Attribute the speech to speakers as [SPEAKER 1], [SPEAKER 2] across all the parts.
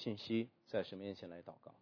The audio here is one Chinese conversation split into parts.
[SPEAKER 1] 信息，在神面前来祷告。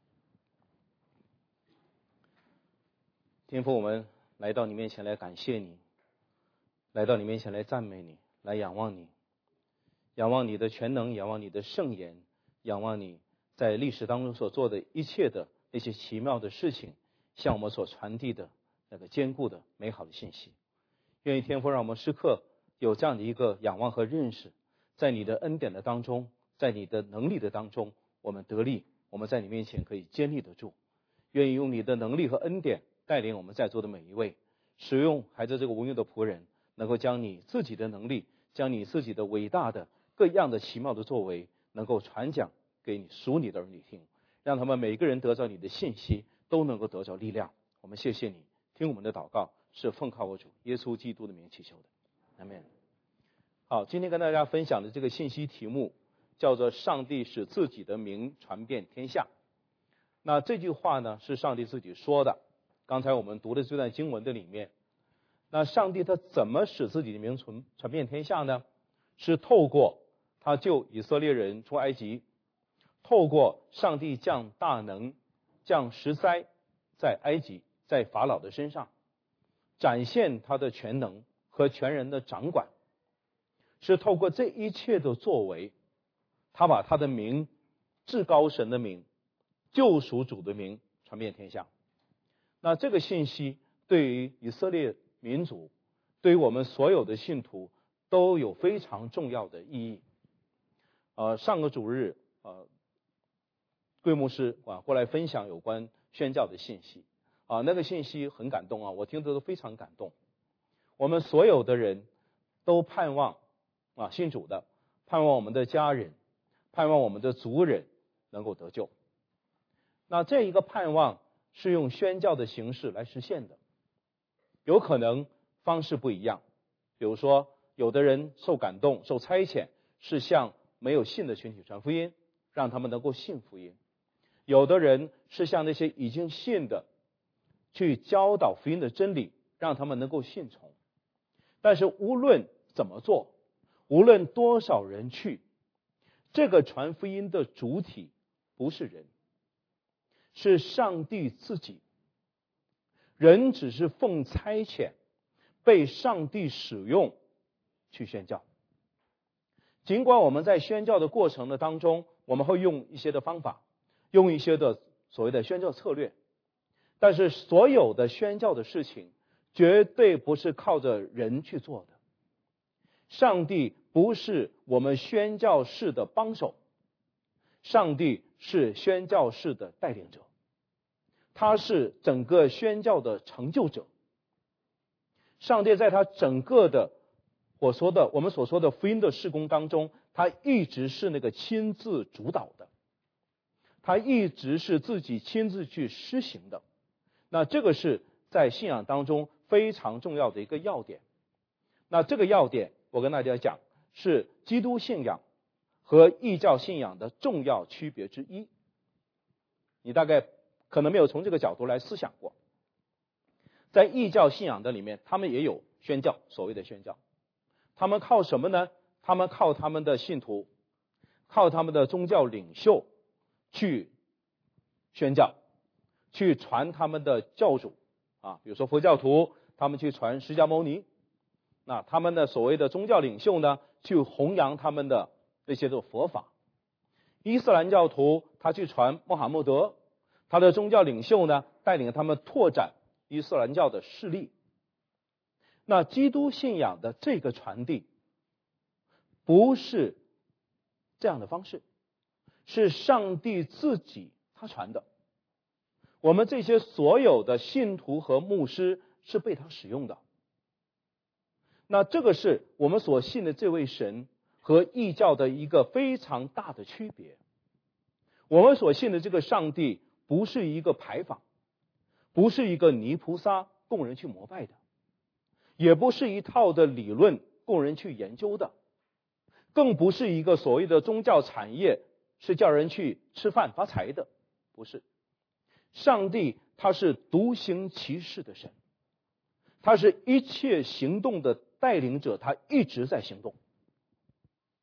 [SPEAKER 1] 天父，我们来到你面前来感谢你，来到你面前来赞美你，来仰望你，仰望你的全能，仰望你的圣言，仰望你在历史当中所做的一切的那些奇妙的事情，向我们所传递的那个坚固的美好的信息。愿意天父让我们时刻有这样的一个仰望和认识，在你的恩典的当中，在你的能力的当中，我们得力，我们在你面前可以坚立得住。愿意用你的能力和恩典带领我们在座的每一位，使用孩子这个无用的仆人，能够将你自己的能力，将你自己的伟大的各样的奇妙的作为，能够传讲给你属你的儿女听，让他们每一个人得到你的信息，都能够得着力量。我们谢谢你，听我们的祷告是奉靠我主耶稣基督的名祈求的，阿们。好，今天跟大家分享的这个信息题目叫做上帝使自己的名传遍天下。那这句话呢是上帝自己说的，刚才我们读的这段经文的里面，那上帝他怎么使自己的名传遍天下呢？是透过他救以色列人出埃及，透过上帝降大能降十灾在埃及在法老的身上，展现他的全能和全人的掌管，是透过这一切的作为，他把他的名，至高神的名，救赎主的名传遍天下。那这个信息对于以色列民族，对于我们所有的信徒都有非常重要的意义。上个主日贵牧师过来分享有关宣教的信息那个信息很感动我听得都非常感动。我们所有的人都盼望信主的，盼望我们的家人，盼望我们的族人能够得救。那这一个盼望是用宣教的形式来实现的，有可能方式不一样。比如说有的人受感动受差遣是向没有信的群体传福音，让他们能够信福音。有的人是向那些已经信的去教导福音的真理，让他们能够信从。但是无论怎么做，无论多少人去，这个传福音的主体不是人，是上帝自己。人只是奉差遣被上帝使用去宣教。尽管我们在宣教的过程的当中，我们会用一些的方法，用一些的所谓的宣教策略，但是所有的宣教的事情绝对不是靠着人去做的。上帝不是我们宣教士的帮手，上帝是宣教士的带领者，他是整个宣教的成就者。上帝在他整个的我们所说的福音的事工当中，他一直是那个亲自主导的，他一直是自己亲自去施行的。那这个是在信仰当中非常重要的一个要点。那这个要点我跟大家讲，是基督信仰和异教信仰的重要区别之一。你大概可能没有从这个角度来思想过。在异教信仰的里面，他们也有宣教，所谓的宣教。他们靠什么呢？他们靠他们的信徒，靠他们的宗教领袖去宣教，去传他们的教主比如说佛教徒他们去传释迦牟尼，那他们的所谓的宗教领袖呢，去弘扬他们的这些的佛法。伊斯兰教徒他去传穆罕默德，他的宗教领袖呢，带领他们拓展伊斯兰教的势力。那基督信仰的这个传递不是这样的方式，是上帝自己他传的。我们这些所有的信徒和牧师是被他使用的。那这个是我们所信的这位神和异教的一个非常大的区别。我们所信的这个上帝不是一个牌坊，不是一个泥菩萨供人去膜拜的，也不是一套的理论供人去研究的，更不是一个所谓的宗教产业是叫人去吃饭发财的，不是。上帝他是独行其事的神，他是一切行动的带领者，他一直在行动。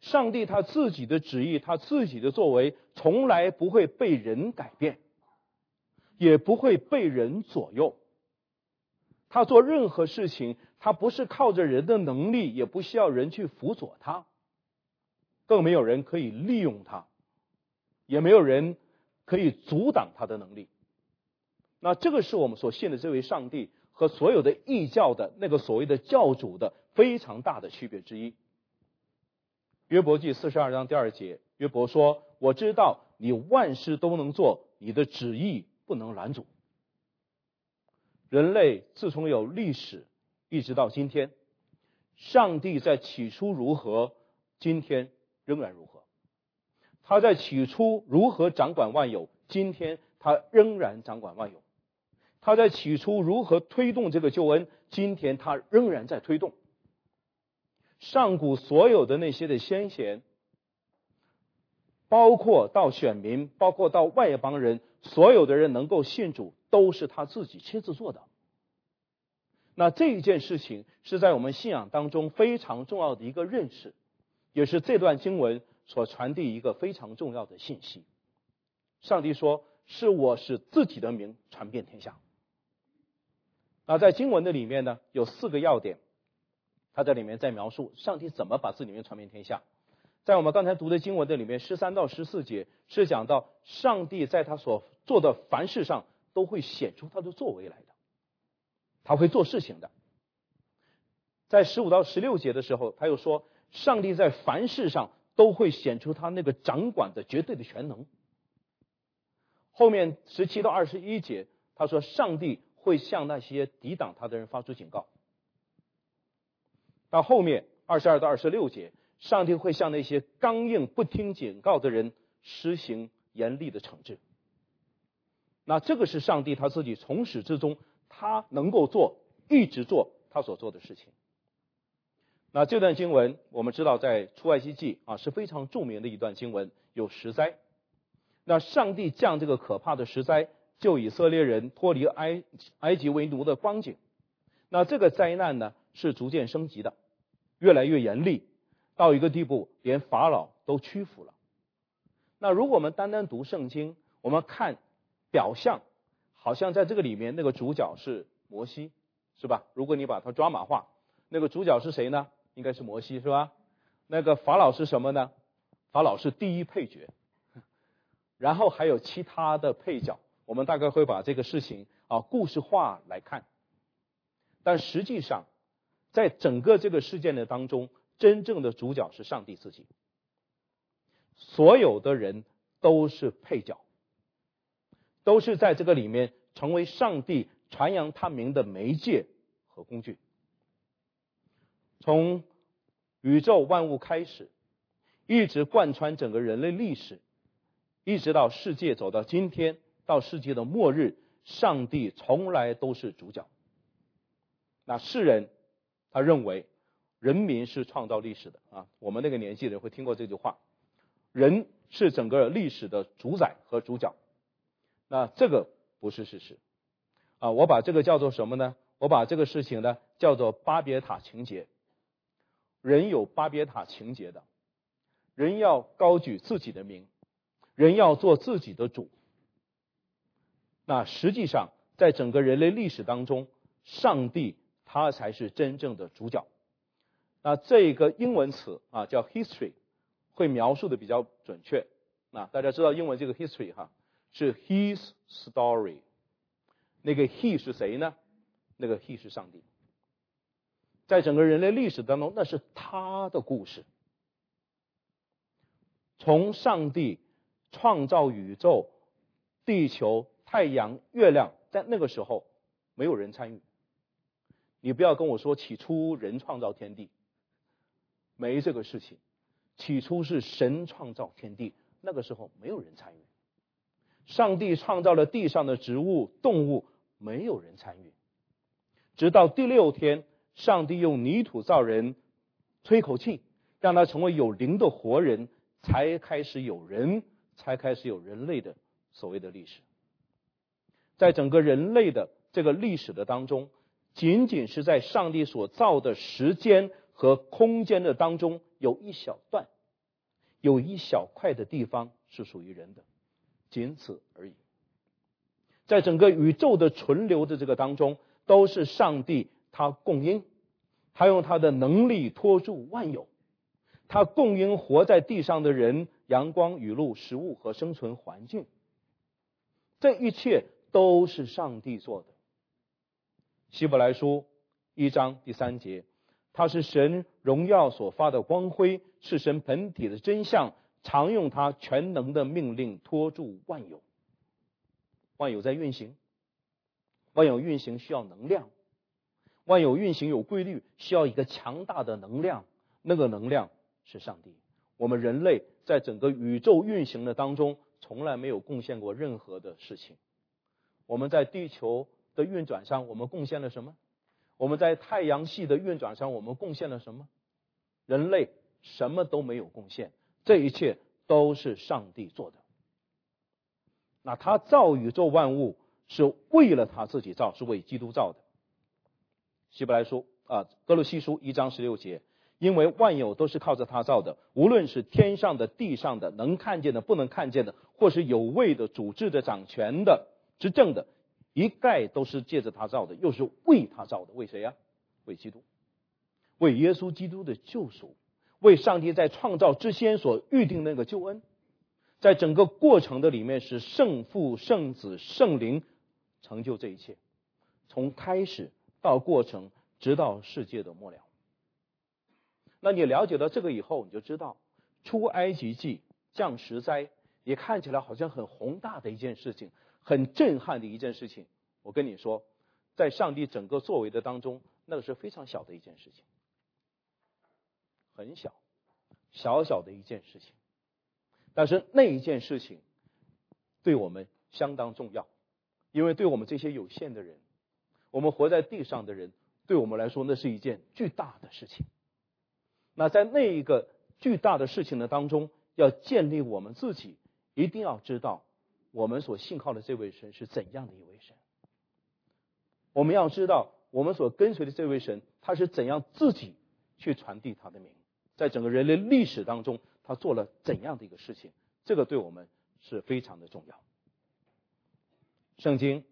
[SPEAKER 1] 上帝他自己的旨意，他自己的作为，从来不会被人改变，也不会被人左右。他做任何事情，他不是靠着人的能力，也不需要人去辅佐他，更没有人可以利用他，也没有人可以阻挡他的能力。那这个是我们所信的这位上帝和所有的异教的那个所谓的教主的非常大的区别之一。约伯记42章第2节，约伯说：我知道你万事都能做，你的旨意不能拦阻。人类自从有历史一直到今天，上帝在起初如何，今天仍然如何。他在起初如何掌管万有，今天他仍然掌管万有。他在起初如何推动这个救恩，今天他仍然在推动。上古所有的那些的先贤，包括到选民，包括到外邦人，所有的人能够信主，都是他自己亲自做的。那这一件事情是在我们信仰当中非常重要的一个认识，也是这段经文所传递一个非常重要的信息。上帝说：是我使自己的名传遍天下。那在经文的里面呢，有4个要点，他在里面在描述上帝怎么把自己的名传遍天下。在我们刚才读的经文的里面，13到14节是讲到上帝在他所做的凡事上都会显出他的作为来的，他会做事情的。在15到16节的时候，他又说上帝在凡事上都会显出他那个掌管的绝对的全能。后面17到21节他说上帝会向那些抵挡他的人发出警告。到后面22到26节，上帝会向那些刚硬不听警告的人施行严厉的惩治。那这个是上帝他自己从始至终他能够做，一直做他所做的事情。那这段经文我们知道在出埃及记是非常著名的一段经文，有10灾。那上帝降这个可怕的10灾，救以色列人脱离埃及为奴的光景。那这个灾难呢是逐渐升级的，越来越严厉，到一个地步连法老都屈服了。那如果我们单单读圣经，我们看表象，好像在这个里面那个主角是摩西，是吧？如果你把它抓马化，那个主角是谁呢？应该是摩西，是吧？那个法老是什么呢？法老是第一配角，然后还有其他的配角，我们大概会把这个事情故事化来看。但实际上在整个这个事件的当中，真正的主角是上帝自己，所有的人都是配角，都是在这个里面成为上帝传扬他名的媒介和工具。从宇宙万物开始，一直贯穿整个人类历史，一直到世界走到今天，到世界的末日，上帝从来都是主角。那世人他认为人民是创造历史的我们那个年纪的人会听过这句话，人是整个历史的主宰和主角。那这个不是事实我把这个叫做什么呢？我把这个事情呢叫做巴别塔情节。人有巴别塔情节的，人要高举自己的名，人要做自己的主。那实际上在整个人类历史当中，上帝他才是真正的主角。那这个英文词叫 history 会描述的比较准确。那大家知道英文这个 history 是 his story， 那个 he 是谁呢？那个 he 是上帝。在整个人类历史当中，那是他的故事。从上帝创造宇宙、地球、太阳、月亮，在那个时候没有人参与。你不要跟我说起初人创造天地，没这个事情。起初是神创造天地，那个时候没有人参与。上帝创造了地上的植物、动物，没有人参与。直到第6天，上帝用泥土造人，吹口气，让他成为有灵的活人，才开始有人，才开始有人类的所谓的历史。在整个人类的这个历史的当中，仅仅是在上帝所造的时间和空间的当中，有一小段，那个时候没有人参与。上帝创造了地上的植物、动物，没有人参与。直到第6天，上帝用泥土造人，吹口气，让他成为有灵的活人，才开始有人，才开始有人类的所谓的历史。在整个人类的这个历史的当中，仅仅是在上帝所造的时间和空间的当中，有一小段， 有一小块的地方是属于人的，仅此而已。在整个宇宙的存留的这个当中，都是上帝他供应，他用他的能力托住万有，他供应活在地上的人阳光、雨露、食物和生存环境。这一切都是上帝做的。希伯来书1章第3节，他是神荣耀所发的光辉，是神本体的真相，常用他全能的命令托住万有。万有在运行，万有运行需要能量，万有运行有规律，需要一个强大的能量，那个能量是上帝。我们人类在整个宇宙运行的当中，从来没有贡献过任何的事情。我们在地球的运转上，我们贡献了什么？我们在太阳系的运转上，我们贡献了什么？人类什么都没有贡献，这一切都是上帝做的。那他造宇宙万物是为了他自己造，是为基督造的。希伯来书哥罗西书1章16节，因为万有都是靠着他造的，无论是天上的、地上的，能看见的、不能看见的，或是有位的、主治的、掌权的、执政的，一概都是借着他造的，又是为他造的。为谁啊？为基督，为耶稣基督的救赎，为上帝在创造之先所预定那个救恩。在整个过程的里面，是圣父、圣子、圣灵成就这一切，从开始到过程，直到世界的末了。那你了解到这个以后，你就知道出埃及记降十灾也看起来好像很宏大的一件事情，很震撼的一件事情。我跟你说，在上帝整个作为的当中，那个是非常小的一件事情，很小，小小的一件事情。但是那一件事情对我们相当重要，因为对我们这些有限的人，我们活在地上的人，对我们来说那是一件巨大的事情。那在那一个巨大的事情的当中，要建立我们自己，一定要知道我们所信靠的这位神是怎样的一位神。我们要知道我们所跟随的这位神，他是怎样自己去传递他的名，在整个人类历史当中他做了怎样的一个事情，这个对我们是非常的重要。圣经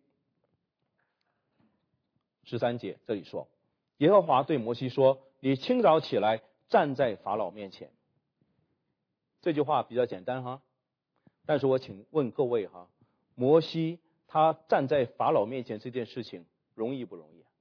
[SPEAKER 1] 13节这里说，耶和华对摩西说，你清早起来，站在法老面前。这句话比较简单哈，但是我请问各位哈，摩西他站在法老面前这件事情容易不容易？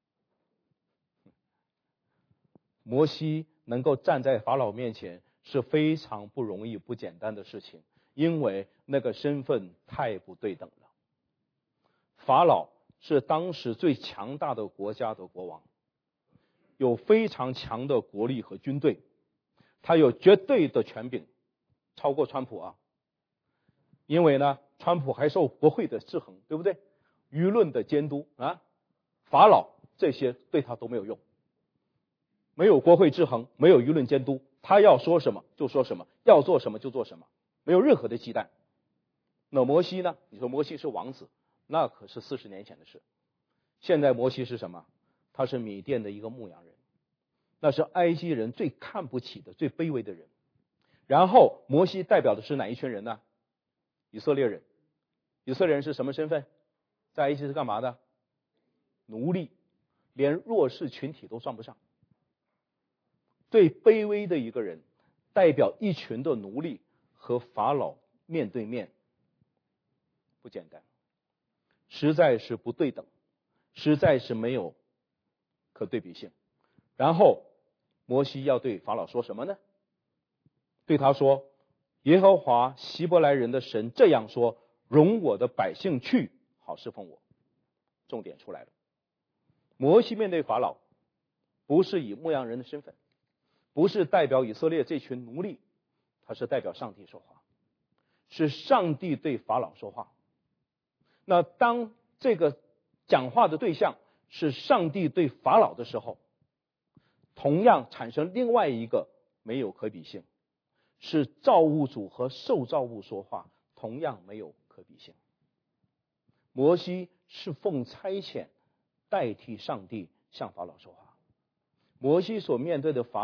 [SPEAKER 1] 摩西能够站在法老面前是非常不容易、不简单的事情，因为那个身份太不对等了。法老是当时最强大的国家的国王，有非常强的国力和军队，他有绝对的权柄，超过川普啊。因为呢，川普还受国会的制衡，对不对？舆论的监督啊，法老这些对他都没有用。没有国会制衡，没有舆论监督，他要说什么就说什么，要做什么就做什么，没有任何的忌惮。那摩西呢？你说摩西是王子，那可是40年前的事。现在摩西是什么？他是米甸的一个牧羊人，那是埃及人最看不起的、最卑微的人。然后摩西代表的是哪一群人呢？以色列人。以色列人是什么身份？在埃及是干嘛的？奴隶，连弱势群体都算不上。最卑微的一个人，代表一群的奴隶和法老面对面，不简单，实在是不对等，实在是没有可对比性。然后摩西要对法老说什么呢？对他说，耶和华希伯来人的神这样说，容我的百姓去，好侍奉我。重点出来了，摩西面对法老，不是以牧羊人的身份，不是代表以色列这群奴隶，他是代表上帝说话，是上帝对法老说话。那当这个讲话的对象是上帝对法老的时候，同样产生另外一个没有可比性，是造物主和受造物说话，同样没有可比性。摩西是奉差遣代替上帝向法老说话，摩西所面对的法老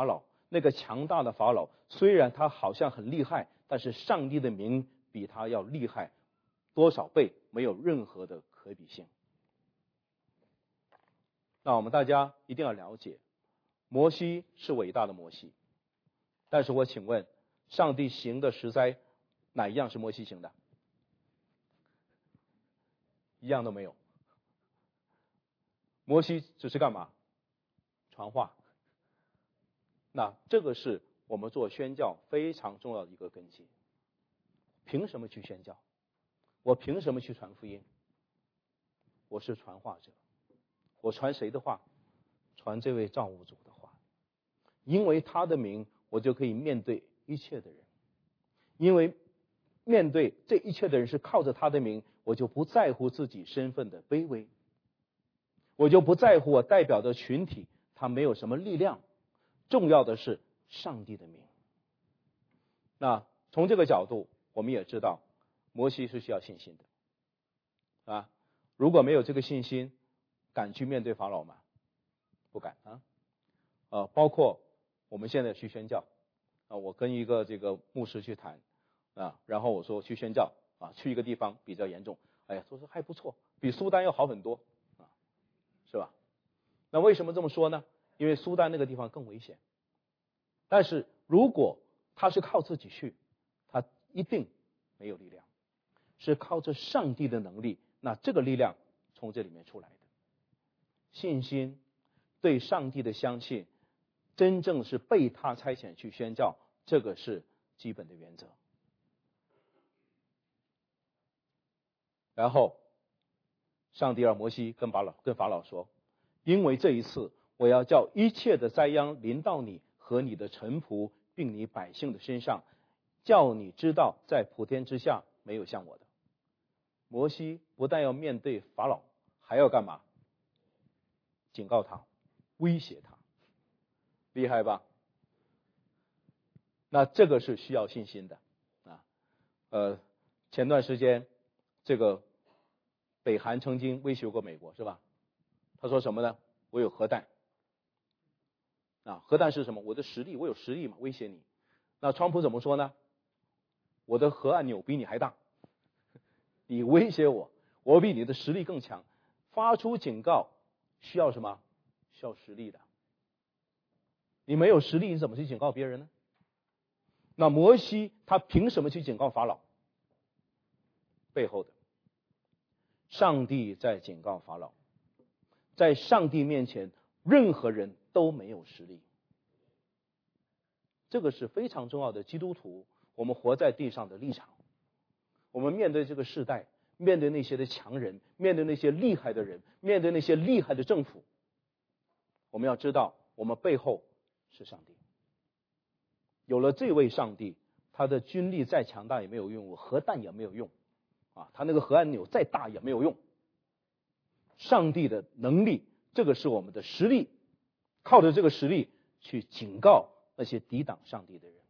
[SPEAKER 1] 那个强大的法老，虽然他好像很厉害，但是上帝的名比他要厉害多少倍，没有任何的可比性。那我们大家一定要了解，摩西是伟大的摩西，但是我请问，上帝行的十灾哪一样是摩西行的？一样都没有。摩西只是干嘛？传话。那这个是我们做宣教非常重要的一个根基。凭什么去宣教？我凭什么去传福音？我是传话者。我传谁的话？传这位造物主的话。因为他的名，我就可以面对一切的人。因为面对这一切的人是靠着他的名，我就不在乎自己身份的卑微，我就不在乎我代表的群体他没有什么力量，重要的是上帝的名。那从这个角度，我们也知道摩西是需要信心的如果没有这个信心，敢去面对法老吗？不敢包括我们现在去宣教我跟一个这个牧师去谈然后我说去宣教去一个地方比较严重，哎呀，说还不错，比苏丹要好很多是吧？那为什么这么说呢？因为苏丹那个地方更危险。但是如果他是靠自己去，他一定没有力量，是靠着上帝的能力，那这个力量从这里面出来的。信心，对上帝的相信，真正是被他差遣去宣教，这个是基本的原则。然后上帝让摩西跟法老说，因为这一次我要叫一切的灾殃临到你和你的臣仆并你百姓的身上，叫你知道在普天之下没有像我的。摩西不但要面对法老，还要干嘛？警告他，威胁他，厉害吧？那这个是需要信心的前段时间这个北韩曾经威胁过美国，是吧？他说什么呢？我有核弹核弹是什么？我的实力，我有实力嘛，威胁你。那川普怎么说呢？我的核按钮比你还大，你威胁我，我比你的实力更强。发出警告需要什么？需要实力的。你没有实力，你怎么去警告别人呢？那摩西他凭什么去警告法老？背后的上帝在警告法老，在上帝面前任何人都没有实力。这个是非常重要的基督徒我们活在地上的立场。我们面对这个世代，面对那些的强人，面对那些厉害的人，面对那些厉害的政府，我们要知道我们背后是上帝。有了这位上帝，他的军力再强大也没有用，核弹也没有用他那个核按钮再大也没有用。上帝的能力，这个是我们的实力，靠着这个实力去警告那些抵挡上帝的人。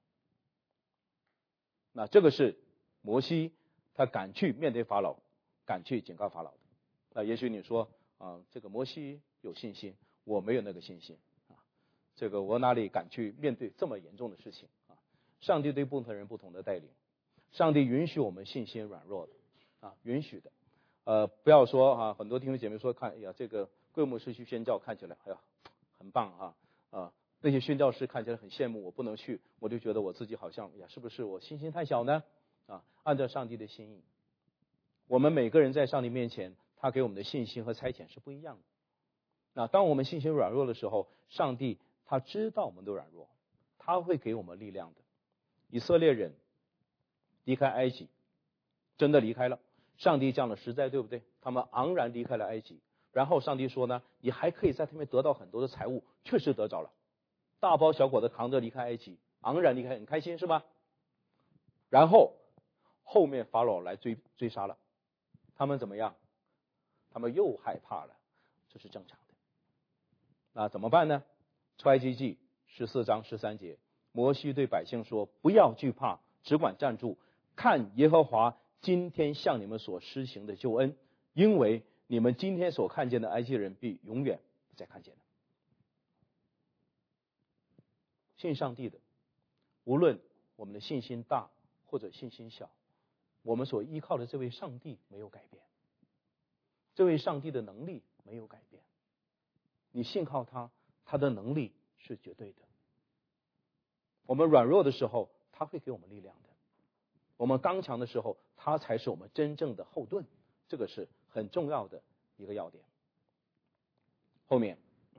[SPEAKER 1] 那这个是摩西他敢去面对法老，敢去警告法老的。那也许你说这个摩西有信心，我没有那个信心这个我哪里敢去面对这么严重的事情上帝对不同人不同的带领，上帝允许我们信心软弱的允许的不要说很多弟兄姐妹说看，哎呀，这个贵牧师去宣教看起来哎呀很棒那些宣教师看起来很羡慕，我不能去，我就觉得我自己好像呀，是不是我信心太小呢？按照上帝的心意，我们每个人在上帝面前，他给我们的信心和差遣是不一样的。那当我们信心软弱的时候，上帝他知道我们的软弱，他会给我们力量的。以色列人离开埃及，真的离开了，上帝降了十灾，对不对？他们昂然离开了埃及，然后上帝说呢，你还可以在他们得到很多的财物，确实得着了，大包小裹的扛着离开埃及，昂然离开，很开心是吧？然后后面法老来追杀了，他们怎么样？他们又害怕了，这是正常的。那怎么办呢？出埃及记14章13节，摩西对百姓说，不要惧怕，只管站住，看耶和华今天向你们所施行的救恩，因为你们今天所看见的埃及人必永远不再看见了。 信上帝的，无论我们的信心大或者信心小，我们所依靠的这位上帝没有改变，这位上帝的能力没有改变。你信靠他，他的能力是绝对的。我们软弱的时候，他会给我们力量的；我们刚强的时候，他才是我们真正的后盾。这个是很重要的一个要点。后面，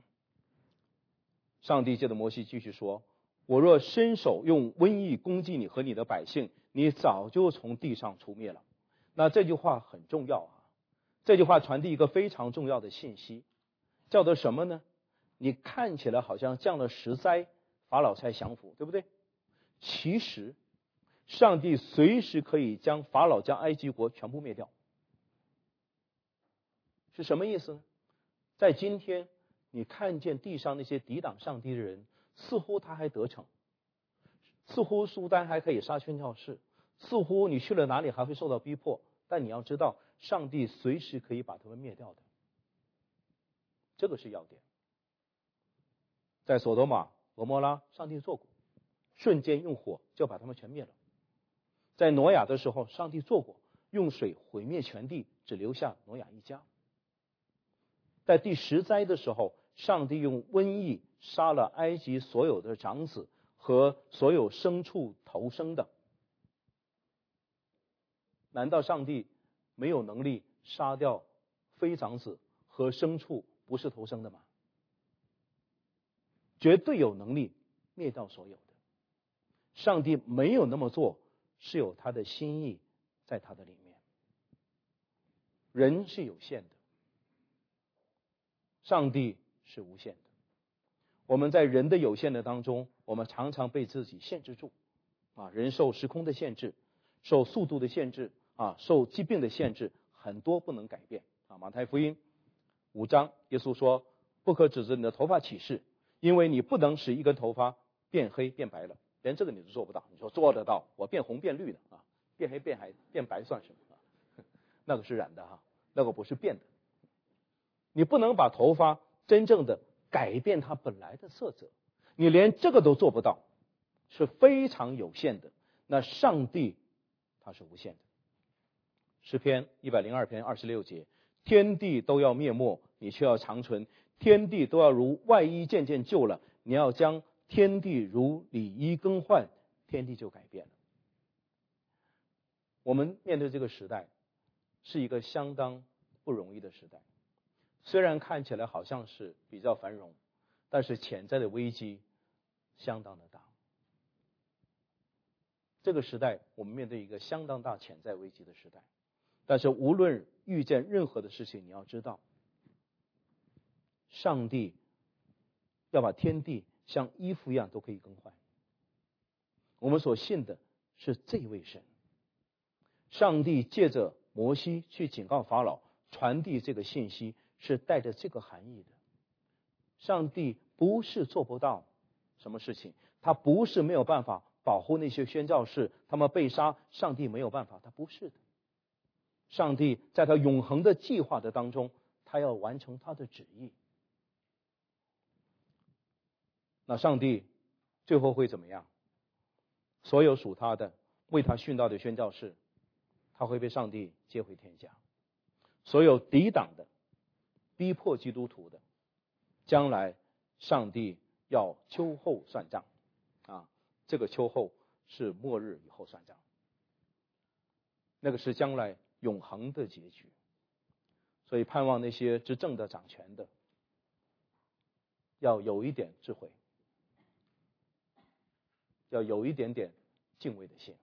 [SPEAKER 1] 上帝借着摩西继续说：“我若伸手用瘟疫攻击你和你的百姓，你早就从地上除灭了。”那这句话很重要啊！这句话传递一个非常重要的信息，叫做什么呢？你看起来好像降了10灾，法老才降服，对不对？其实，上帝随时可以将法老将埃及国全部灭掉。是什么意思呢？在今天，你看见地上那些抵挡上帝的人，似乎他还得逞，似乎苏丹还可以杀宣教士，似乎你去了哪里还会受到逼迫。但你要知道，上帝随时可以把他们灭掉的，这个是要点。在索多玛、蛾摩拉，上帝做过，瞬间用火就把他们全灭了。在挪亚的时候，上帝做过，用水毁灭全地，只留下挪亚一家。在第10灾的时候，上帝用瘟疫杀了埃及所有的长子和所有牲畜头生的。难道上帝没有能力杀掉非长子和牲畜不是头生的吗？绝对有能力灭掉所有的。上帝没有那么做，是有他的心意在他的里面。人是有限的，上帝是无限的。我们在人的有限的当中，我们常常被自己限制住啊，人受时空的限制，受速度的限制啊，受疾病的限制，很多不能改变啊。马太福音5章，耶稣说：“不可指着你的头发起誓，因为你不能使一根头发变黑变白了。”连这个你都做不到，你说做得到，我变红变绿的啊，变黑变白算什么啊？那个是染的哈，那个不是变的。你不能把头发真正的改变它本来的色泽，你连这个都做不到，是非常有限的。那上帝他是无限的。诗篇102篇26节：天地都要灭没，你却要长存；天地都要如外衣渐渐旧了，你要将天地如里衣更换，天地就改变了。我们面对这个时代，是一个相当不容易的时代。虽然看起来好像是比较繁荣，但是潜在的危机相当的大。这个时代，我们面对一个相当大潜在危机的时代。但是无论遇见任何的事情，你要知道，上帝要把天地像衣服一样都可以更换。我们所信的是这位神。上帝借着摩西去警告法老，传递这个信息，是带着这个含义的。上帝不是做不到什么事情，他不是没有办法保护那些宣教士，他们被杀，上帝没有办法，他不是的。上帝在他永恒的计划的当中，他要完成他的旨意。那上帝最后会怎么样？所有属他的、为他殉道的宣教士，他会被上帝接回天家。所有抵挡的、逼迫基督徒的，将来上帝要秋后算账啊！这个秋后是末日以后算账，那个是将来永恒的结局。所以盼望那些执政的、掌权的，要有一点智慧，要有一点点敬畏的心。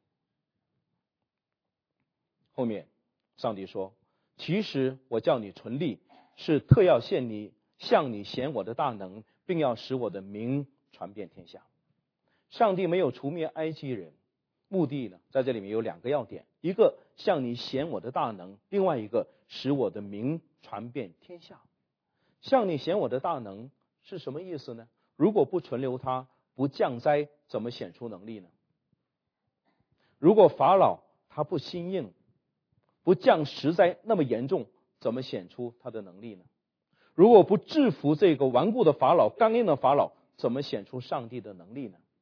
[SPEAKER 1] 后面上帝说：“其实我叫你存立，是特要向你显我的大能，并要使我的名传遍天下。”上帝没有除灭埃及人，目的呢，在这里面有2个要点：一个向你显我的大能，另外一个使我的名传遍天下。向你显我的大能是什么意思呢？如果不存留他，不降灾，怎么显出能力呢？如果法老他不心硬，不降10灾那么严重，怎么显出他的能力呢？如果不制服这个顽固的法老、刚硬的法老，怎么显出上帝的能力呢？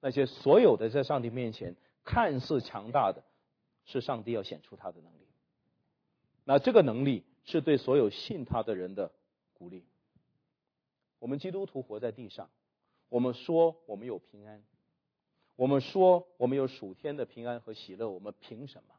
[SPEAKER 1] 那些所有的在上帝面前看似强大的，是上帝要显出他的能力。那这个能力是对所有信他的人的鼓励。我们基督徒活在地上，我们说我们有平安，我们说我们有属天的平安和喜乐，我们凭什么？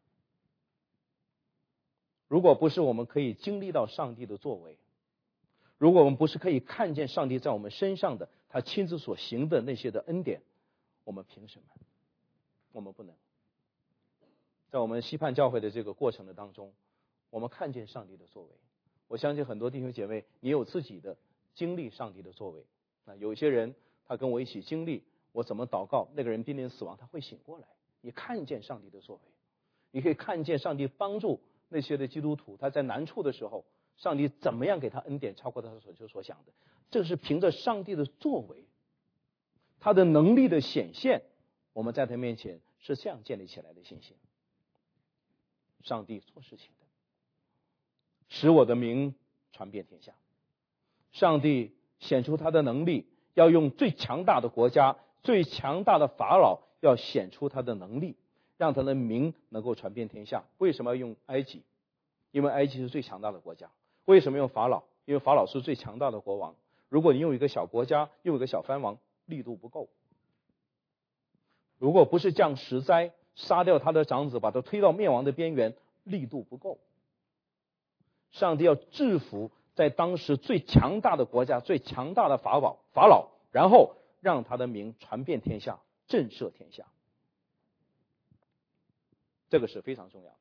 [SPEAKER 1] 如果不是我们可以经历到上帝的作为，如果我们不是可以看见上帝在我们身上的他亲自所行的那些的恩典，我们凭什么？我们不能。在我们西盼教会的这个过程的当中，我们看见上帝的作为。我相信很多弟兄姐妹，你有自己的经历上帝的作为。那有一些人他跟我一起经历，我怎么祷告，那个人濒临死亡，他会醒过来。你看见上帝的作为，你可以看见上帝帮助那些的基督徒，他在难处的时候，上帝怎么样给他恩典超过他所求所想的。这是凭着上帝的作为，他的能力的显现，我们在他面前是这样建立起来的信心。上帝做事情的，使我的名传遍天下。上帝显出他的能力，要用最强大的国家，最强大的法老，要显出他的能力，让他的名能够传遍天下。为什么要用埃及？因为埃及是最强大的国家。为什么用法老？因为法老是最强大的国王。如果你用一个小国家，用一个小藩王，力度不够。如果不是降十灾，杀掉他的长子，把他推到灭亡的边缘，力度不够。上帝要制服在当时最强大的国家，最强大的法老，然后让他的名传遍天下，震慑天下。这个是非常重要的。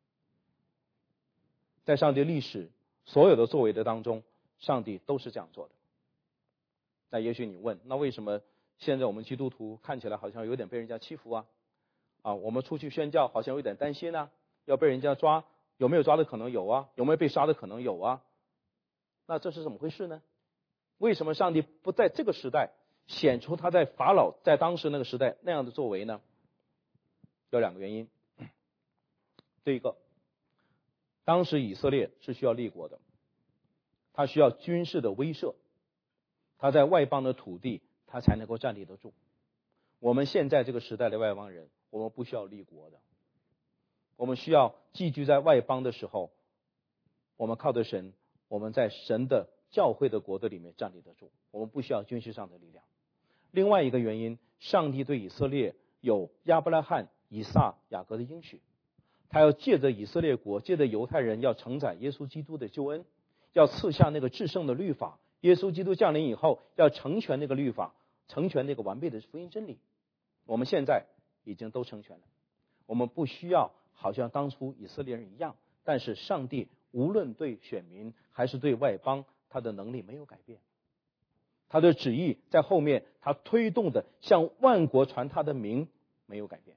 [SPEAKER 1] 在上帝历史所有的作为的当中，上帝都是这样做的。那也许你问，那为什么现在我们基督徒看起来好像有点被人家欺负啊？我们出去宣教好像有点担心啊，要被人家抓，有没有抓的可能有啊？有没有被杀的可能有啊？那这是怎么回事呢？为什么上帝不在这个时代显出他在法老在当时那个时代那样的作为呢？有两个原因。第一个，当时以色列是需要立国的，他需要军事的威慑，他在外邦的土地他才能够站立得住。我们现在这个时代的外邦人，我们不需要立国的，我们需要寄居在外邦的时候，我们靠着神，我们在神的教会的国度里面站立得住，我们不需要军事上的力量。另外一个原因，上帝对以色列有亚伯拉罕、以撒、雅各的应许，他要借着以色列国，借着犹太人要承载耶稣基督的救恩，要赐下那个至圣的律法。耶稣基督降临以后，要成全那个律法，成全那个完备的福音真理。我们现在已经都成全了，我们不需要好像当初以色列人一样，但是上帝无论对选民还是对外邦，他的能力没有改变，他的旨意在后面，他推动的向万国传他的名没有改变。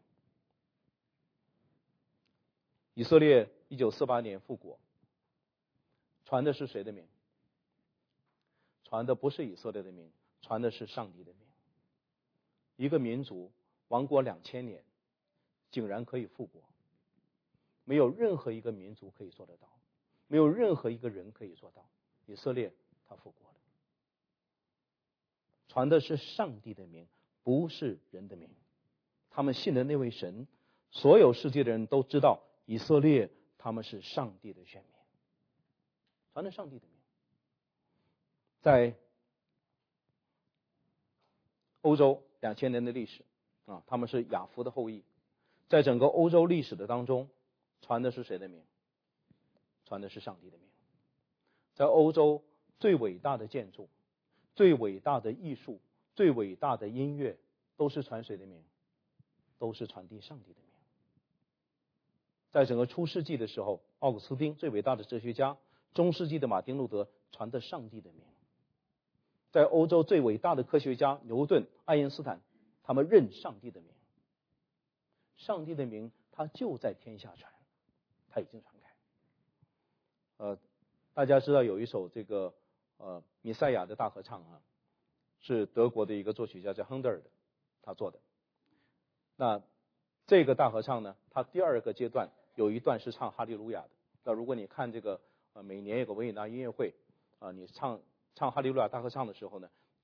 [SPEAKER 1] 以色列1948年复国，传的是谁的名？传的不是以色列的名，传的是上帝的名。一个民族亡国2000年，竟然可以复国，没有任何一个民族可以做得到，没有任何一个人可以做到。以色列他复国了，传的是上帝的名，不是人的名。他们信的那位神，所有世界的人都知道以色列他们是上帝的选民，传的上帝的名。在欧洲2000年的历史他们是雅弗的后裔，在整个欧洲历史的当中，传的是谁的名？传的是上帝的名。在欧洲最伟大的建筑、最伟大的艺术、最伟大的音乐，都是传谁的名？都是传递上帝的名。在整个初世纪的时候，奥古斯丁最伟大的哲学家，中世纪的马丁路德传的上帝的名。在欧洲最伟大的科学家牛顿、爱因斯坦，他们认上帝的名。上帝的名他就在天下传，他已经传开。大家知道有一首这个弥赛亚的大合唱是德国的一个作曲家叫亨德尔的，他做的。那这个大合唱呢，它第二个阶段有一段是唱哈利路亚的。那如果你看这个每年有个维也纳音乐会你唱哈利路亚大合唱的时候呢，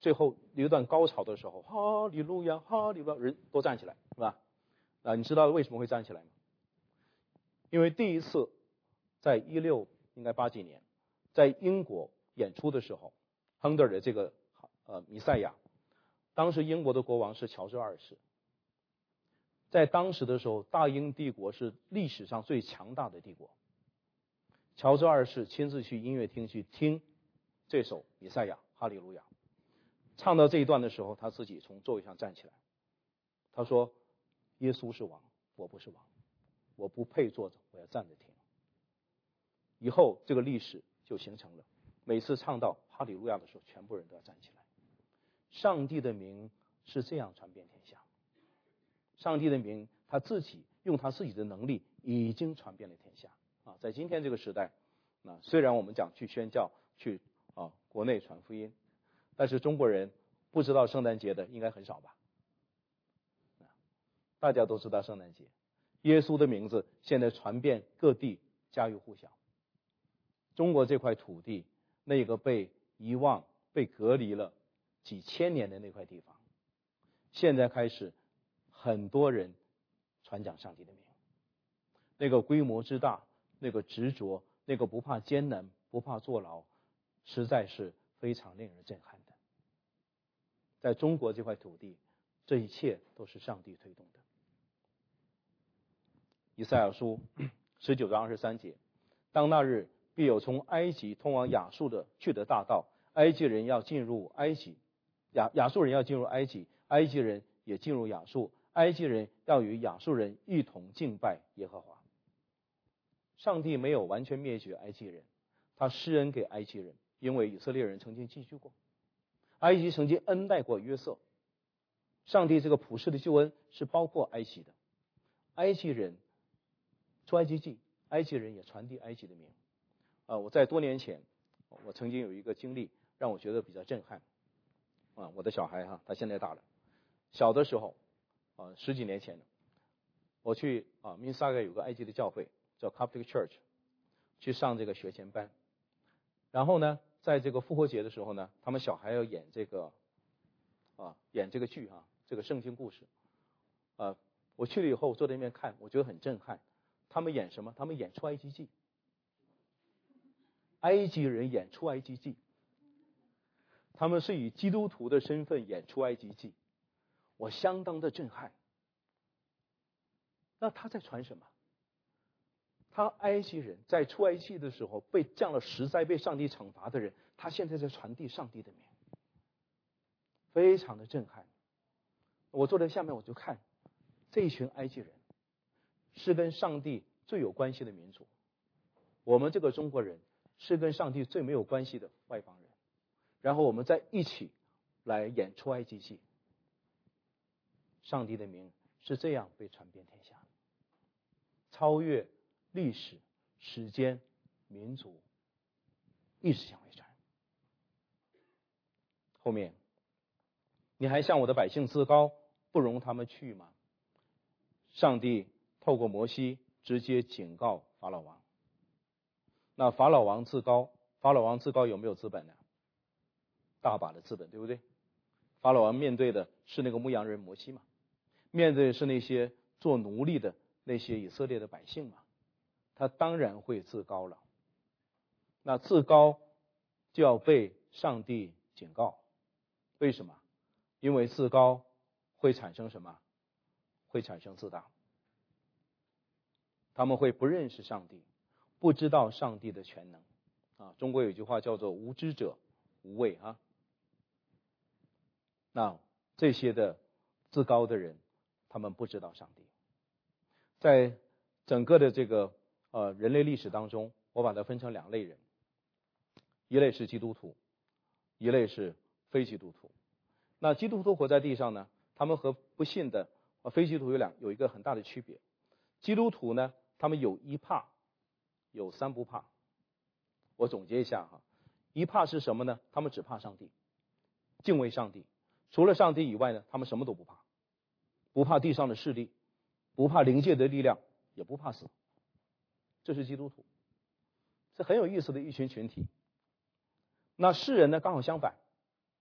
[SPEAKER 1] 最后有一段高潮的时候，哈利路亚，哈利路亚，人都站起来，是吧？你知道为什么会站起来吗？因为第一次在应该80几年，在英国演出的时候，亨德尔的这个弥赛亚，当时英国的国王是乔治二世。在当时的时候，大英帝国是历史上最强大的帝国。乔治二世亲自去音乐厅去听这首弥赛亚，哈利路亚。唱到这一段的时候，他自己从座位上站起来，他说：耶稣是王，我不是王，我不配坐着，我要站着听。以后这个历史就形成了，每次唱到哈利路亚的时候，全部人都要站起来。上帝的名是这样传遍天下，上帝的名他自己用他自己的能力已经传遍了天下啊！在今天这个时代，虽然我们讲去宣教，去国内传福音，但是中国人不知道圣诞节的应该很少吧？大家都知道圣诞节，耶稣的名字现在传遍各地，家喻户晓。中国这块土地，那个被遗忘、被隔离了几千年的那块地方，现在开始很多人传讲上帝的名，那个规模之大，那个执着，那个不怕艰难，不怕坐牢，实在是非常令人震撼的。在中国这块土地，这一切都是上帝推动的。以赛亚书19章23节，当那日，必有从埃及通往亚述的去的大道，埃及人要进入埃及，亚述人要进入埃及，埃及人也进入亚述，埃及人要与亚述人一同敬拜耶和华。上帝没有完全灭绝埃及人，他施恩给埃及人，因为以色列人曾经寄居过，埃及曾经恩待过约瑟。上帝这个普世的救恩是包括埃及的，埃及人出埃及记，埃及人也传递埃及的名。我在多年前，我曾经有一个经历让我觉得比较震撼。我的小孩他现在大了，小的时候10几年前，我去密萨盖有个埃及的教会叫 Coptic Church， 去上这个学前班。然后呢，在这个复活节的时候呢，他们小孩要演这个剧这个圣经故事。我去了以后坐在那边看，我觉得很震撼。他们演什么？他们演出埃及记。埃及人演出埃及记，他们是以基督徒的身份演出埃及记，我相当的震撼。那他在传什么？他埃及人在出埃及的时候被降了10灾，被上帝惩罚的人，他现在在传递上帝的名，非常的震撼。我坐在下面我就看这一群埃及人是跟上帝最有关系的民族，我们这个中国人是跟上帝最没有关系的外邦人，然后我们在一起来演出埃及记。上帝的名是这样被传遍天下，超越历史、时间、民族，一直向外传。后面，你还向我的百姓自高，不容他们去吗？上帝透过摩西直接警告法老王。那法老王自高有没有资本呢？大把的资本，对不对？法老王面对的是那个牧羊人摩西嘛，面对的是那些做奴隶的那些以色列的百姓嘛，他当然会自高了。那自高就要被上帝警告，为什么？因为自高会产生什么？会产生自大。他们会不认识上帝，不知道上帝的全能中国有一句话叫做无知者无畏那这些的自高的人，他们不知道上帝。在整个的这个人类历史当中，我把它分成2类人，一类是基督徒，一类是非基督徒。那基督徒活在地上呢，他们和不信的非基督徒有一个很大的区别。基督徒呢，他们有1怕，有3不怕。我总结一下1怕是什么呢？他们只怕上帝，敬畏上帝，除了上帝以外呢，他们什么都不怕，不怕地上的势力，不怕灵界的力量，也不怕死。这是基督徒，这很有意思的一群群体。那世人呢，刚好相反，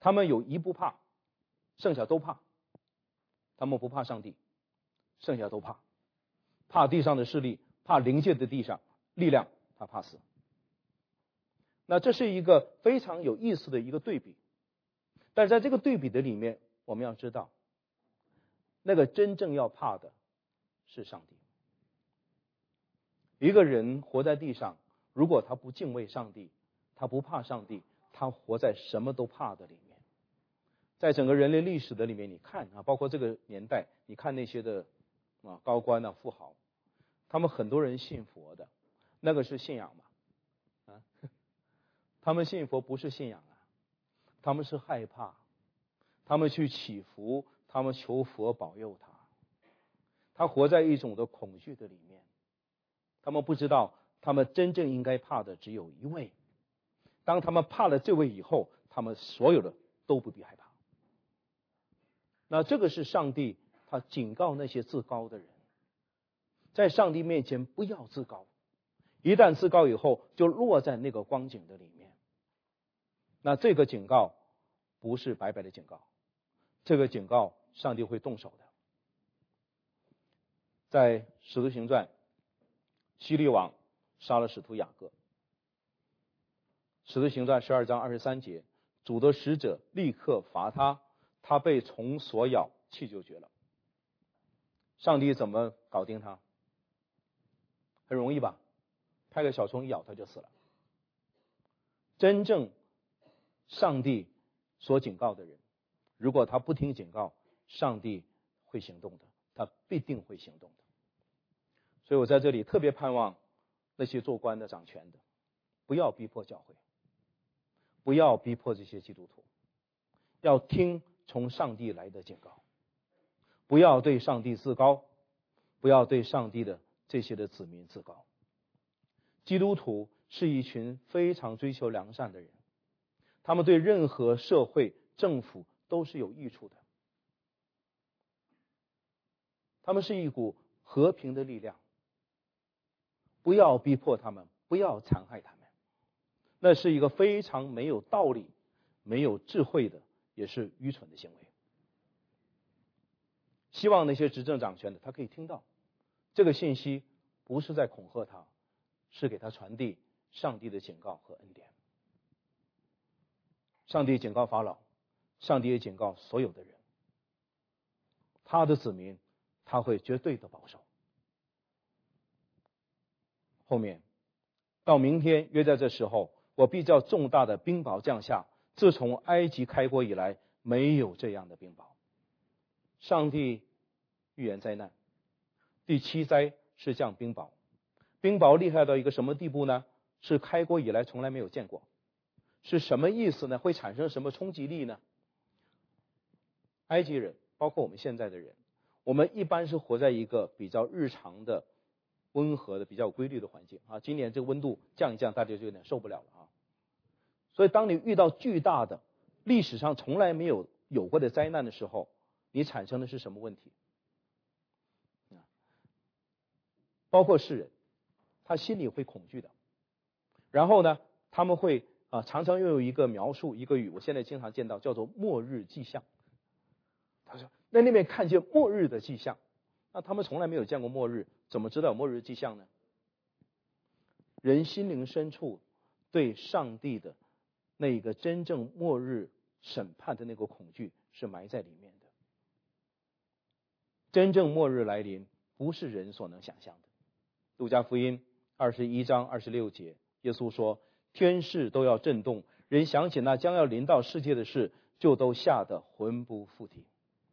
[SPEAKER 1] 他们有一不怕，剩下都怕。他们不怕上帝，剩下都怕，怕地上的势力，怕灵界的地上力量，他怕死。那这是一个非常有意思的一个对比，但是在这个对比的里面，我们要知道，那个真正要怕的是上帝。一个人活在地上，如果他不敬畏上帝，他不怕上帝，他活在什么都怕的里面。在整个人类历史的里面，你看啊，包括这个年代，你看那些的高官啊、富豪，他们很多人信佛的，那个是信仰嘛？他们信佛不是信仰啊，他们是害怕，他们去祈福，他们求佛保佑他，他活在一种的恐惧的里面。他们不知道，他们真正应该怕的只有一位。当他们怕了这位以后，他们所有的都不必害怕。那这个是上帝他警告那些自高的人，在上帝面前不要自高，一旦自高以后就落在那个光景的里面。那这个警告不是白白的警告，这个警告上帝会动手的。在使徒行传，希律王杀了使徒雅各，使徒行传12章23节，主的使者立刻罚他，他被虫所咬，气就绝了。上帝怎么搞定他？很容易吧，派个小虫一咬他就死了。真正上帝所警告的人，如果他不听警告，上帝会行动的，他必定会行动的。所以我在这里特别盼望那些做官的、掌权的，不要逼迫教会，不要逼迫这些基督徒，要听从上帝来的警告，不要对上帝自高，不要对上帝的这些的子民自高。基督徒是一群非常追求良善的人，他们对任何社会、政府都是有益处的，他们是一股和平的力量。不要逼迫他们，不要残害他们，那是一个非常没有道理、没有智慧的，也是愚蠢的行为。希望那些执政掌权的他可以听到这个信息，不是在恐吓他，是给他传递上帝的警告和恩典。上帝警告法老，上帝也警告所有的人，他的子民他会绝对的保守。后面到明天约在这时候，我必叫重大的冰雹降下，自从埃及开国以来没有这样的冰雹。上帝预言灾难，第7灾是降冰雹。冰雹厉害到一个什么地步呢？是开国以来从来没有见过。是什么意思呢？会产生什么冲击力呢？埃及人包括我们现在的人，我们一般是活在一个比较日常的温和的比较有规律的环境啊，今年这个温度降一降，大家就有点受不了了啊。所以当你遇到巨大的历史上从来没有过的灾难的时候，你产生的是什么问题？包括世人，他心里会恐惧的。然后呢，他们会常常又有一个描述，一个语，我现在经常见到，叫做末日迹象。他说在那边看见末日的迹象，那他们从来没有见过末日，怎么知道有末日迹象呢？人心灵深处对上帝的那个真正末日审判的那个恐惧是埋在里面的。真正末日来临不是人所能想象的。路加福音21章26节，耶稣说，天势都要震动，人想起那将要临到世界的事，就都吓得魂不附体。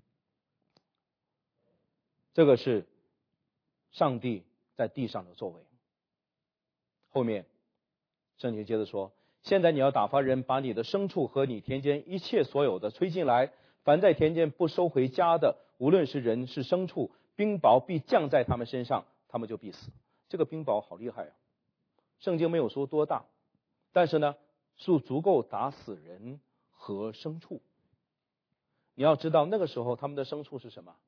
[SPEAKER 1] 这个是上帝在地上的作为。后面圣经接着说，现在你要打发人把你的牲畜和你田间一切所有的催进来，凡在田间不收回家的，无论是人是牲畜，冰雹必降在他们身上，他们就必死。这个冰雹好厉害啊，圣经没有说多大，但是呢是足够打死人和牲畜。你要知道那个时候他们的牲畜是什么？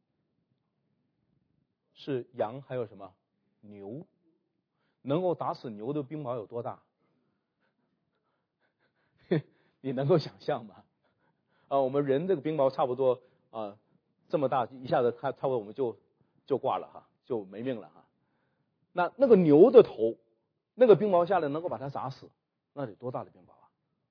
[SPEAKER 1] 是羊还有什么？牛。能够打死牛的冰雹有多大？你能够想象吗？ 我们人这个冰雹差不多这么大，一下子差不多我们就挂了哈，就没命了哈。那个牛的头，那个冰雹下来能够把它砸死，那得多大的冰雹啊？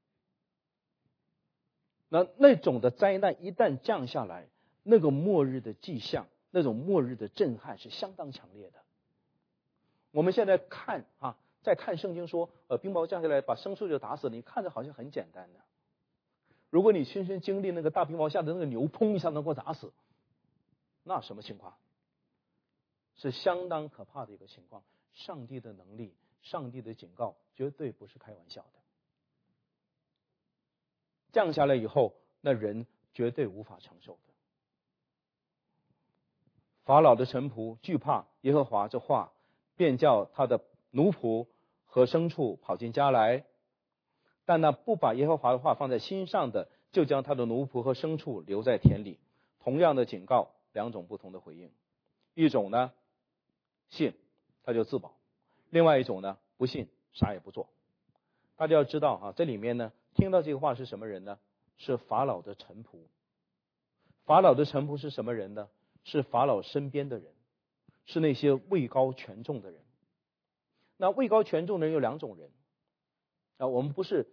[SPEAKER 1] 那种的灾难一旦降下来，那个末日的迹象，那种末日的震撼是相当强烈的。我们现在看在看圣经说，冰雹降下来把牲畜就打死了，你看着好像很简单的。如果你亲身经历那个大冰雹下的那个牛，砰一下能够打死，那什么情况？是相当可怕的一个情况。上帝的能力，上帝的警告，绝对不是开玩笑的。降下来以后，那人绝对无法承受的。法老的臣仆惧怕耶和华这话，便叫他的奴仆和牲畜跑进家来，但那不把耶和华的话放在心上的，就将他的奴仆和牲畜留在田里。同样的警告，两种不同的回应。一种呢，信他就自保；另外一种呢，不信啥也不做。大家要知道这里面呢，听到这个话是什么人呢？是法老的臣仆。法老的臣仆是什么人呢？是法老身边的人，是那些位高权重的人。那位高权重的人有两种人我们不是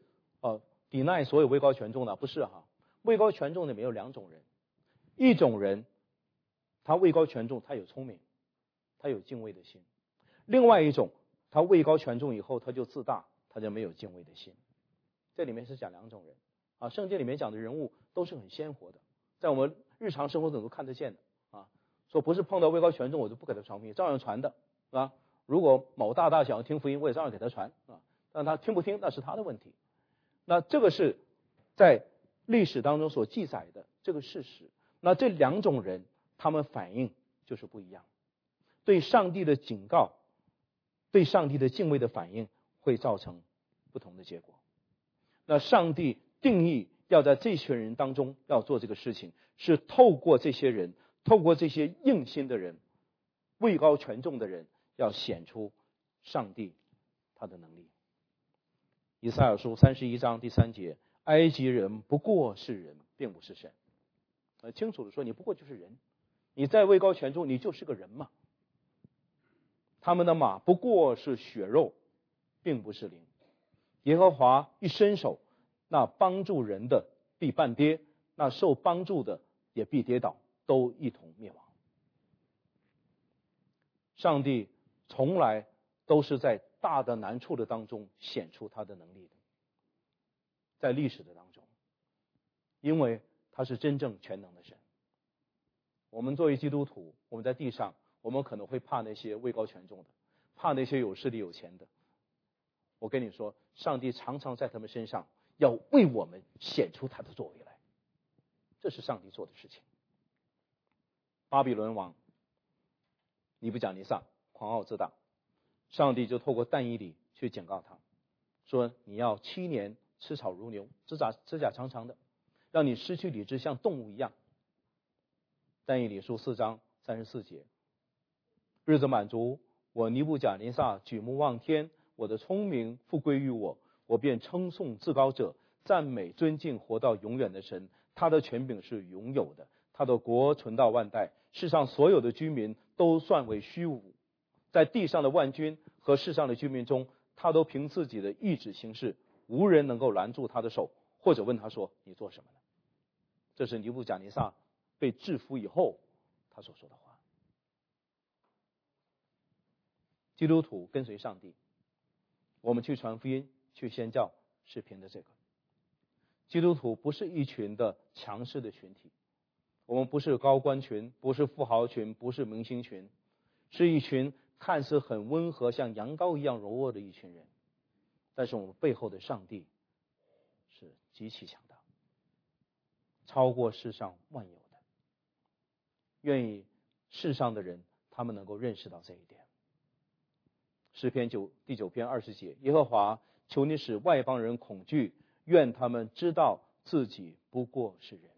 [SPEAKER 1] deny 所有位高权重的，不是位高权重的里面有两种人。一种人他位高权重，他有聪明，他有敬畏的心；另外一种他位高权重以后他就自大，他就没有敬畏的心。这里面是讲两种人圣经里面讲的人物都是很鲜活的，在我们日常生活中都看得见的说不是碰到位高权重我就不给他传福音，照样传的是吧？如果某大想要听福音，我也照样给他传但他听不听那是他的问题。那这个是在历史当中所记载的这个事实。那这两种人他们反应就是不一样，对上帝的警告，对上帝的敬畏的反应会造成不同的结果。那上帝定义要在这群人当中要做这个事情，是透过这些人，透过这些硬心的人，位高权重的人，要显出上帝他的能力。以赛亚书31章第3节，埃及人不过是人，并不是神。清楚的说，你不过就是人，你在位高权重，你就是个人嘛。他们的马不过是血肉，并不是灵。耶和华一伸手，那帮助人的必半跌，那受帮助的也必跌倒，都一同灭亡。上帝从来都是在大的难处的当中显出他的能力的，在历史的当中，因为他是真正全能的神。我们作为基督徒，我们在地上，我们可能会怕那些位高权重的，怕那些有势力有钱的。我跟你说，上帝常常在他们身上要为我们显出他的作为来，这是上帝做的事情。巴比伦王尼布甲尼撒狂傲自大，上帝就透过但以理去警告他，说你要7年吃草如牛，指甲长长的，让你失去理智，像动物一样。但以理书4章34节，日子满足，我尼布甲尼撒举目望天，我的聪明复归于我，我便称颂至高者，赞美尊敬活到永远的神。他的权柄是永有的，他的国存到万代。世上所有的居民都算为虚无，在地上的万军和世上的居民中，他都凭自己的意志行事，无人能够拦住他的手，或者问他说你做什么呢？这是尼布甲尼撒被制服以后他所说的话。基督徒跟随上帝，我们去传福音去宣教，是凭着这个。基督徒不是一群的强势的群体，我们不是高官群，不是富豪群，不是明星群，是一群看似很温和像羊羔一样柔弱的一群人，但是我们背后的上帝是极其强大，超过世上万有的。愿意世上的人他们能够认识到这一点。诗篇第9篇20节，耶和华，求你使外邦人恐惧，愿他们知道自己不过是人。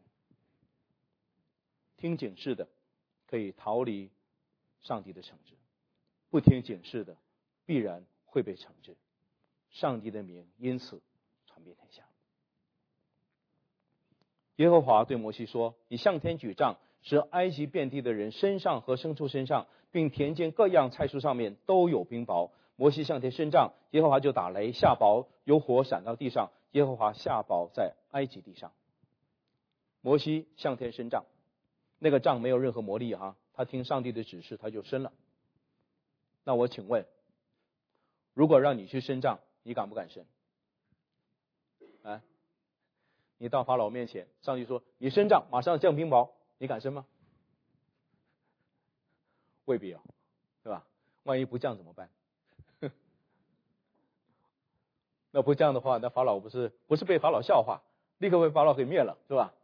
[SPEAKER 1] 听警示的可以逃离上帝的惩治，不听警示的必然会被惩治，上帝的名因此传遍天下。 耶和华对摩西说：你向天举杖，使埃及遍地的人身上和牲畜身上，并田间各样菜蔬上面都有冰雹。摩西向天伸杖，耶和华就打雷下雹，有火闪到地上，耶和华下雹在埃及地上。摩西向天伸杖，那个杖没有任何魔力啊，他听上帝的指示他就伸了。那我请问，如果让你去伸杖，你敢不敢伸？啊，你到法老面前，上帝说你伸杖马上降冰雹，你敢伸吗？未必啊，对吧？万一不降怎么办？那不降的话，那法老不是被法老笑话，立刻被法老给灭了，是吧？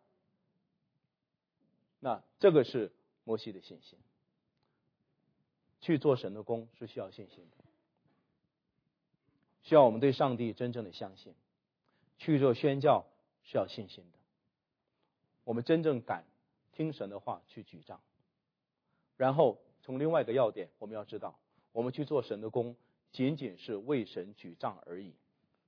[SPEAKER 1] 那这个是摩西的信心。去做神的工是需要信心的，需要我们对上帝真正的相信。去做宣教是要信心的，我们真正敢听神的话去举杖。然后从另外一个要点，我们要知道，我们去做神的工仅仅是为神举杖而已。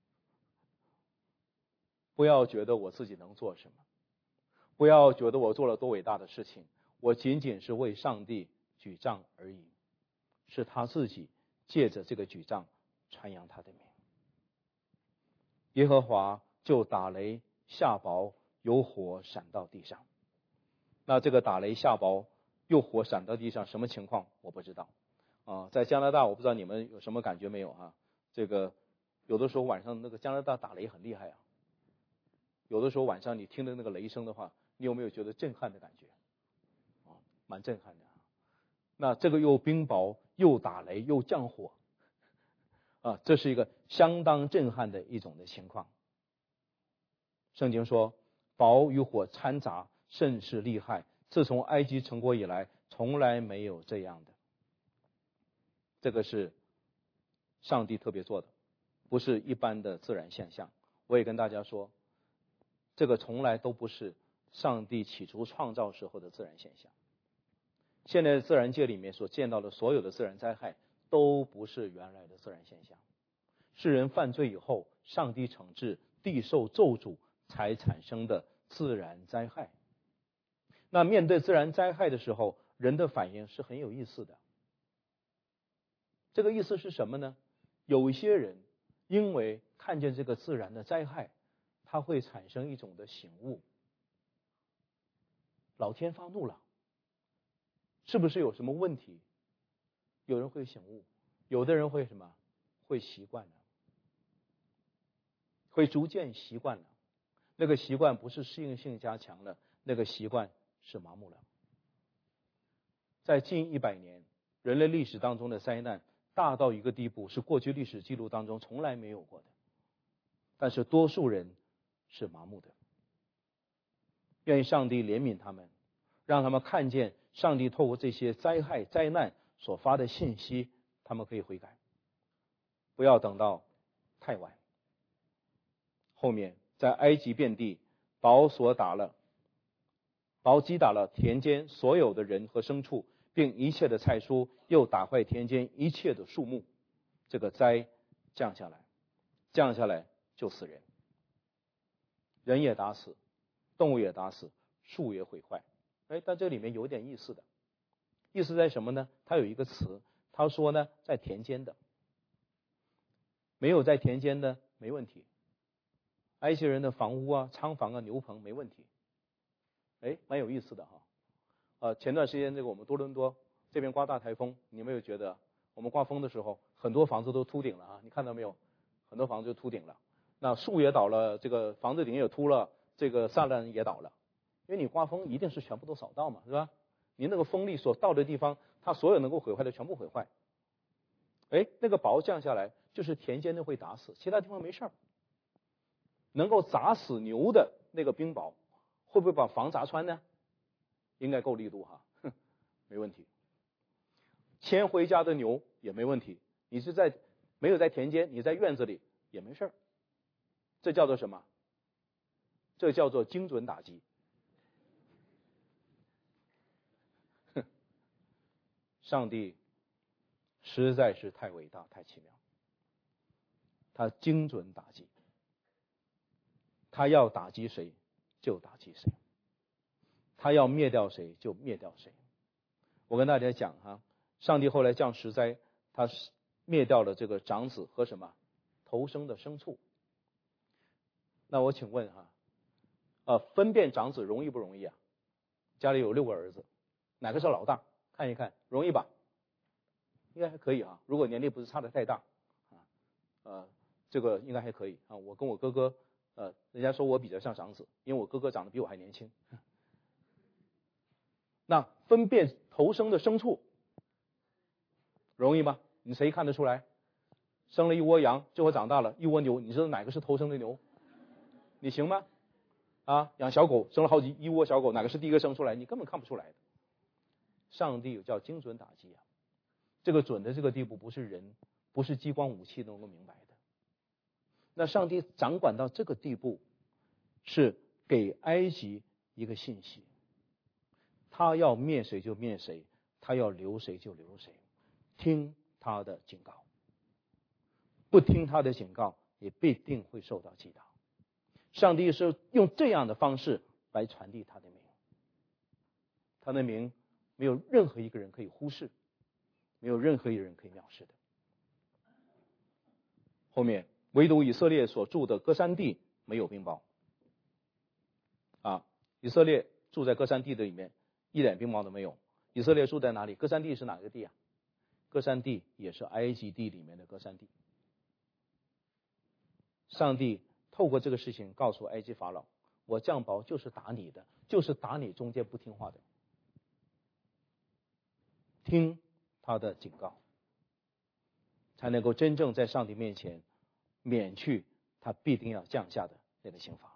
[SPEAKER 1] 不要觉得我自己能做什么，不要觉得我做了多伟大的事情，我仅仅是为上帝举杖而已，是他自己借着这个举杖传扬他的名。耶和华就打雷下雹，有火闪到地上。那这个打雷下雹又火闪到地上什么情况我不知道啊。在加拿大我不知道你们有什么感觉没有啊？这个有的时候晚上那个加拿大打雷很厉害啊，有的时候晚上你听的那个雷声的话，你有没有觉得震撼的感觉啊？蛮震撼的。那这个又冰雹又打雷又降火啊，这是一个相当震撼的一种的情况。圣经说雹与火掺杂甚是厉害，自从埃及成国以来从来没有这样的。这个是上帝特别做的，不是一般的自然现象。我也跟大家说，这个从来都不是上帝起初创造时候的自然现象。现在自然界里面所见到的所有的自然灾害都不是原来的自然现象，是人犯罪以后上帝惩治地受咒诅才产生的自然灾害。那面对自然灾害的时候，人的反应是很有意思的。这个意思是什么呢？有一些人因为看见这个自然的灾害，他会产生一种的醒悟，老天发怒了，是不是有什么问题？有人会醒悟，有的人会什么？会习惯了，会逐渐习惯了。那个习惯不是适应性加强了，那个习惯是麻木了。在近100年，人类历史当中的灾难大到一个地步，是过去历史记录当中从来没有过的。但是多数人是麻木的，愿意上帝怜悯他们，让他们看见上帝透过这些灾害灾难所发的信息，他们可以悔改，不要等到太晚。后面在埃及遍地，雹击打了田间所有的人和牲畜，并一切的菜蔬，又打坏田间一切的树木。这个灾降下来就死人，人也打死，动物也打死，树也毁坏。但这里面有点意思的，意思在什么呢？他有一个词，他说呢，在田间的，没有在田间的没问题。埃及人的房屋啊、仓房啊、牛棚没问题，蛮有意思的哈。前段时间这个我们多伦多这边刮大台风，你有没有觉得我们刮风的时候，很多房子都秃顶了啊？你看到没有？很多房子就秃顶了，那树也倒了，这个房子顶也秃了，这个栅栏也倒了。因为你刮风一定是全部都扫到嘛，是吧？你那个风力所到的地方，它所有能够毁坏的全部毁坏。那个雹降下来，就是田间的会打死，其他地方没事儿。能够砸死牛的那个冰雹，会不会把房砸穿呢？应该够力度哈，没问题。牵回家的牛也没问题，你是没有在田间，你在院子里也没事儿。这叫做什么？这叫做精准打击。上帝实在是太伟大太奇妙，他精准打击，他要打击谁就打击谁。 他要灭掉谁就灭掉谁。我跟大家讲哈，上帝后来降十灾，他灭掉了这个长子和什么头生的牲畜。那我请问哈，分辨长子容易不容易啊？家里有6个儿子，哪个是老大？看一看，容易吧？应该还可以啊，如果年龄不是差得太大这个应该还可以啊。我跟我哥哥人家说我比较像长子，因为我哥哥长得比我还年轻。那分辨头生的牲畜容易吗？你谁看得出来？生了一窝羊，这会长大了一窝牛，你知道哪个是头生的牛？你行吗？养小狗，生了一窝小狗，哪个是第一个生出来？你根本看不出来的。上帝有叫精准打击啊，这个准的这个地步不是人，不是激光武器能够明白的。那上帝掌管到这个地步，是给埃及一个信息，他要灭谁就灭谁，他要留谁就留谁，听他的警告，不听他的警告也必定会受到击打。上帝是用这样的方式来传递他的名，他的名没有任何一个人可以忽视，没有任何一个人可以藐视的。后面唯独以色列所住的歌珊地没有冰雹以色列住在歌珊地的里面，一点冰雹都没有。以色列住在哪里？歌珊地是哪个地啊？歌珊地也是埃及地里面的歌珊地。上帝透过这个事情告诉埃及法老，我降雹就是打你的，就是打你中间不听话的，听他的警告，才能够真正在上帝面前免去他必定要降下的那个刑罚。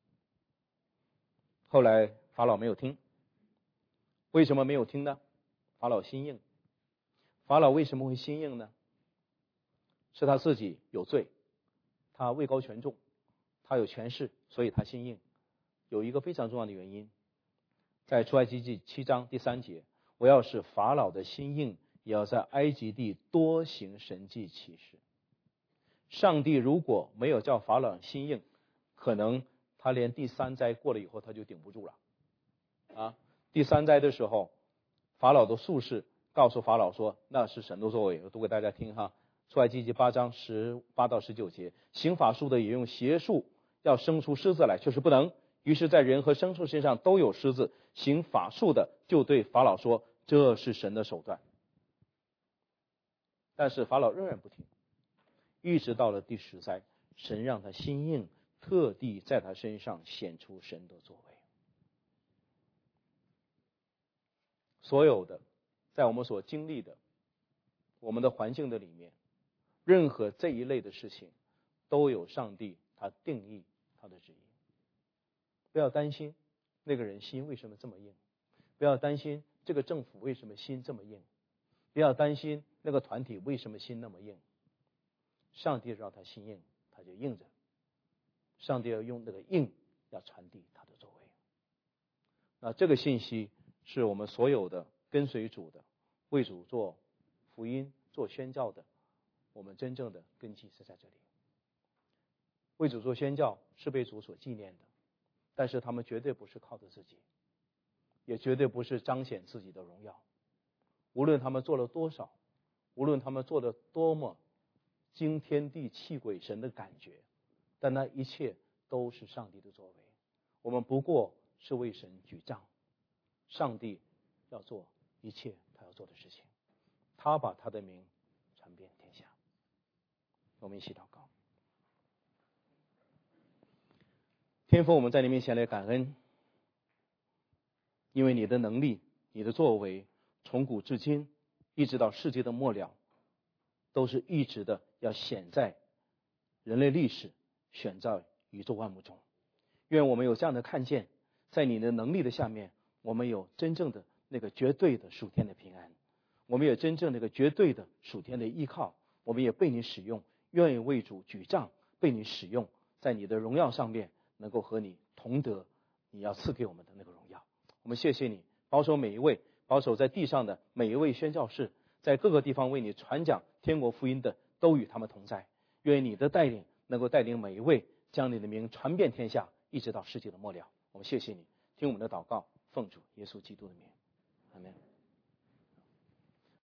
[SPEAKER 1] 后来法老没有听，为什么没有听呢？法老心硬。法老为什么会心硬呢？是他自己有罪，他位高权重，他有权势，所以他心硬。有一个非常重要的原因，在出埃及记7章第3节，我要使法老的心硬，也要在埃及地多行神迹奇事。上帝如果没有叫法老心硬，可能他连第3灾过了以后他就顶不住了第3灾的时候，法老的术士告诉法老说，那是神的作为。我读给大家听哈，出埃及记8章18到19节，行法术的也用邪术要生出狮子来，却是不能。于是在人和牲畜身上都有狮子，行法术的就对法老说，这是神的手段。但是法老仍然不听，一直到了第10灾，神让他心硬，特地在他身上显出神的作为。所有的在我们所经历的我们的环境的里面，任何这一类的事情都有上帝他定义他的旨意。不要担心那个人心为什么这么硬，不要担心这个政府为什么心这么硬，不要担心那个团体为什么心那么硬。上帝让他心硬，他就硬着。上帝要用那个硬要传递他的作为。那这个信息是我们所有的跟随主的，为主做福音做宣教的，我们真正的根基是在这里。为主做宣教是被主所纪念的，但是他们绝对不是靠着自己，也绝对不是彰显自己的荣耀。无论他们做了多少，无论他们做的多么惊天地泣鬼神的感觉，但那一切都是上帝的作为。我们不过是为神举杖，上帝要做一切他要做的事情，他把他的名传遍天下。我们一起祷告。天父，我们在你面前来感恩，因为你的能力你的作为从古至今一直到世界的末了，都是一直的要显在人类历史，显在宇宙万物中。愿我们有这样的看见，在你的能力的下面，我们有真正的那个绝对的属天的平安，我们有真正那个绝对的属天的依靠，我们也被你使用，愿意为主举杖，被你使用，在你的荣耀上面能够和你同得你要赐给我们的那个荣耀。我们谢谢你，保守每一位，保守在地上的每一位宣教士，在各个地方为你传讲天国福音的，都与他们同在。愿你的带领能够带领每一位，将你的名传遍天下，一直到世界的末了。我们谢谢你，听我们的祷告， 奉主耶稣基督的名，阿门。